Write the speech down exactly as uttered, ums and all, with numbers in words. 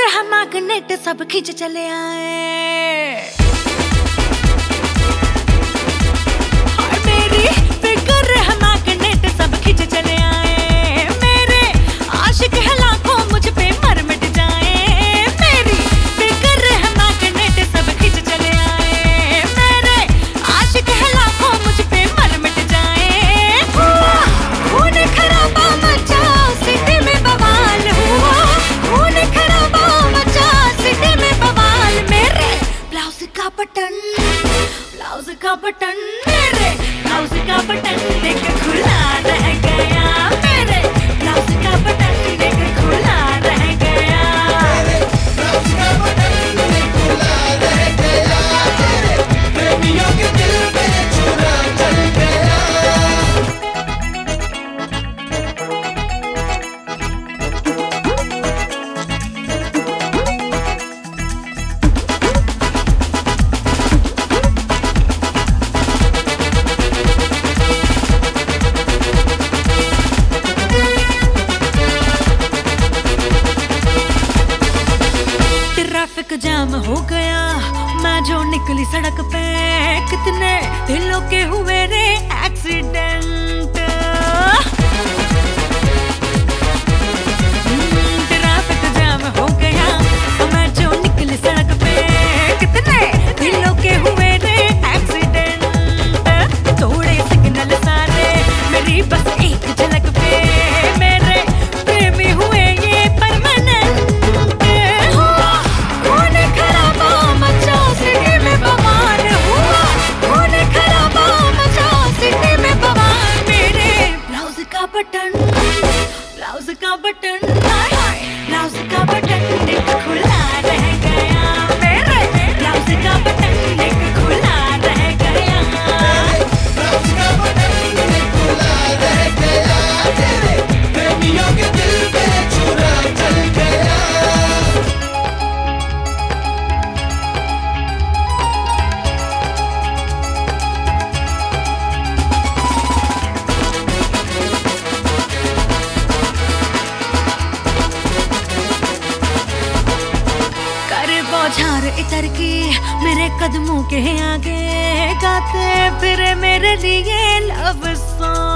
है मैग्नेट सब खींच चले आए। हाय मेरी फिक्र है मैग्नेट सब खींच चले आए। मेरे आशिक है लाखों मुझ पे मर मिट जाए। मेरी फिक्र है मैग्नेट सब खींच चले आए। मेरे आशिक है लाखों मुझ पे मर मिट जाए। हुआ खून खराबा मचा सिटी में बवाल हुआ। खून खराबा मचा सिटी में बवाल। मेरे ब्लाउज का बटन ब्लाउज का बटन मेरे ब्लाउज का बटन देख खुला रह गया। मेरे ब्लाउज का बटन देख खुला रह गया। ब्लाउज का बटन देख खुला रह गया। तेरे प्रेमियों के दिल पे छुरा चल गया। ट्रैफिक जाम हो गया मैं जो निकली सड़क पे। कितने दिलों के हुए रे एक्सीडेंट। ट्रैफिक जाम हो गया मैं जो निकली सड़क पे। कितने दिलों के हुए रे एक्सीडेंट। थोड़े सिग्नल सारे मेरी बस एक झलक पे। मेरे प्रेमी हुए ये परमानेंट। खून खराबा मचा सिटी में बवाल हुआ। खून खराबा मचा सिटी में बवाल। मेरे ब्लाउज का बटन ब्लाउज का बटन हाय हाय ब्लाउज का बटन देख खुला रह गया। मेरे ब्लाउज का बटन देख खुला रह गया। ब्लाउज का बटन देख खुला रह गया। तेरे प्रेमियों के दिल पे छुरा चल गया। कर बौछार इतर की मेरे कदमों के आगे। गाते फिर मेरे लिए लव सॉन्ग।